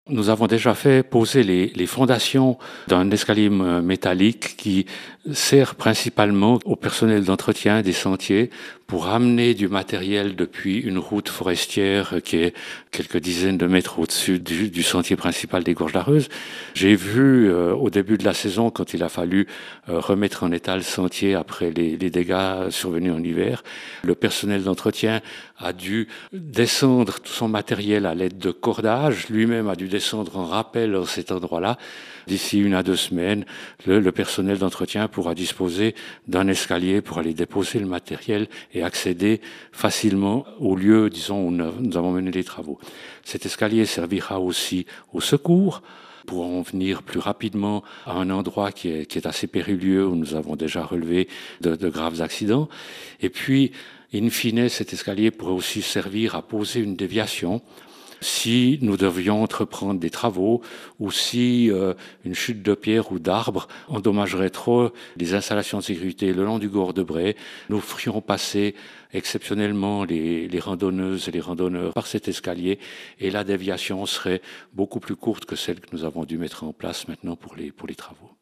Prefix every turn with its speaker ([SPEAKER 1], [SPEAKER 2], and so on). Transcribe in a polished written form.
[SPEAKER 1] Nous avons déjà fait poser les fondations d'un escalier métallique qui sert principalement au personnel d'entretien des sentiers pour amener du matériel depuis une route forestière qui est quelques dizaines de mètres au-dessus du sentier principal des Gorges d'Arreuse. J'ai vu au début de la saison, quand il a fallu remettre en état le sentier après les dégâts survenus en hiver, le personnel d'entretien a dû descendre tout son matériel à l'aide de cordages, lui-même a dû descendre en rappel à cet endroit-là. D'ici 1 à 2 semaines, le personnel d'entretien pourra disposer d'un escalier pour aller déposer le matériel et accéder facilement au lieu, disons, où nous avons mené les travaux. Cet escalier servira aussi au secours, pour en venir plus rapidement à un endroit qui est assez périlleux, où nous avons déjà relevé de graves accidents. Et puis, in fine, cet escalier pourrait aussi servir à poser une déviation si nous devions entreprendre des travaux ou si une chute de pierre ou d'arbre endommagerait trop les installations de sécurité le long du Gorre de Bray. Nous ferions passer exceptionnellement les randonneuses et les randonneurs par cet escalier et la déviation serait beaucoup plus courte que celle que nous avons dû mettre en place maintenant pour les travaux.